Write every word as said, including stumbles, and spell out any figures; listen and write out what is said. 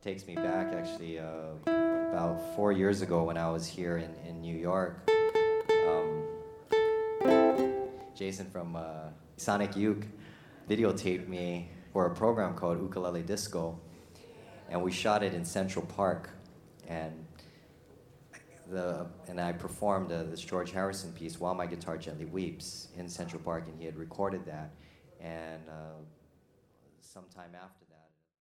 takes me back actually uh, about four years ago when I was here in, in New York. Um, Jason from uh, Sonic Uke videotaped me for a program called Ukulele Disco, and we shot it in Central Park, and the and I performed uh, this George Harrison piece, While My Guitar Gently Weeps, in Central Park, and he had recorded that, and uh, sometime after that.